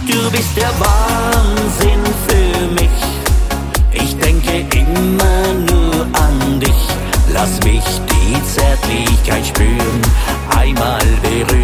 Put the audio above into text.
Du bist der Wahnsinn für mich. Ich denke immer nur an dich. Lass mich die Zärtlichkeit spüren, einmal berühren.